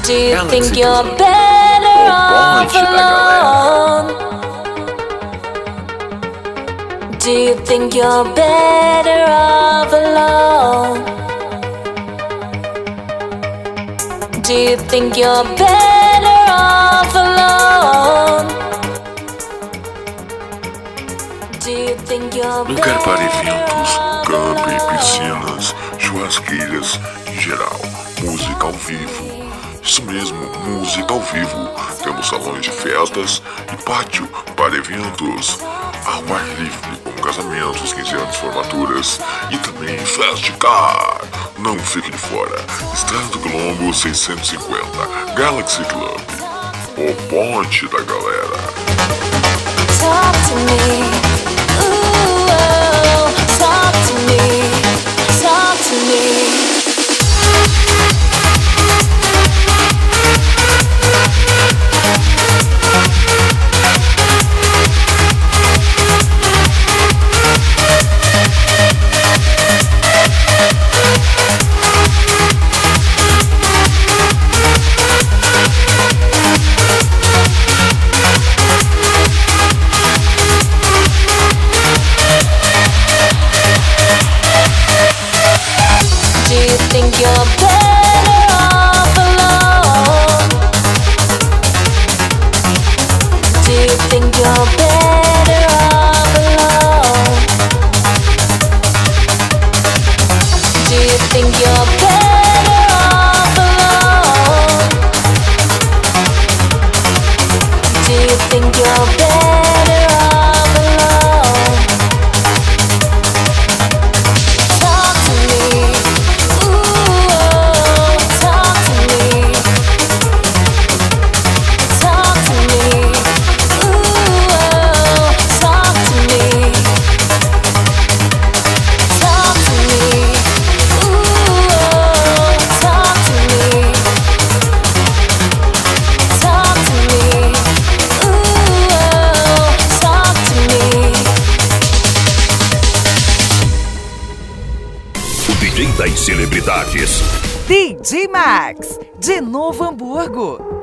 Do you Galaxy think you're Club, better o off bonde da galera. alone? Do you think you're better off alone? Do you think you're better off alone? Do you think you're Lugar para better eventos, off camping, alone? piscinas, churrasqueiras, em geral, música ao vivo. Isso mesmo, música ao vivo. Temos salões de festas e pátio para eventos. Ao ar livre, como casamentos, 15 anos, formaturas e também Fast Car. Não fique de fora. Estrada do Colombo 650, Galaxy Club. O ponte da galera. Talk to me, ooh, talk to me, talk to me. Do you think you're better off alone? Do you think you're better off alone? Do you think you're better off alone? Do you think you're better off alone? Talk to me, ooh, talk to me. Talk to me, ooh, talk to me. Talk to me, ooh, talk to me. Talk to me, ooh, talk to me. O DJ das celebridades. DJ Max, de Novo Hamburgo.